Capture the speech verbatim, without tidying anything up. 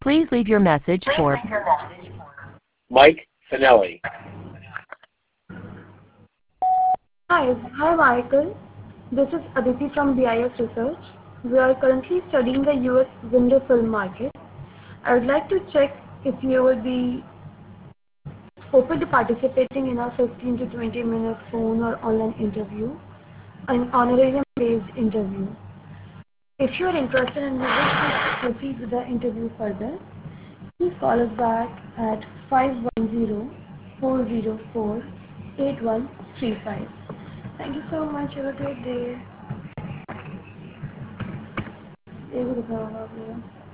Please leave your message for Mike Finelli. Hi, hi Michael. This is Aditi from B I S Research. We are currently studying the U S window film market. I would like to check if you would be open to participating in our fifteen to twenty minute phone or online interview, an honorarium based interview. If you are interested and you wish to proceed with the interview further, please call us back at five one zero, four zero four, eight one three five. Thank you so much. Have a great day.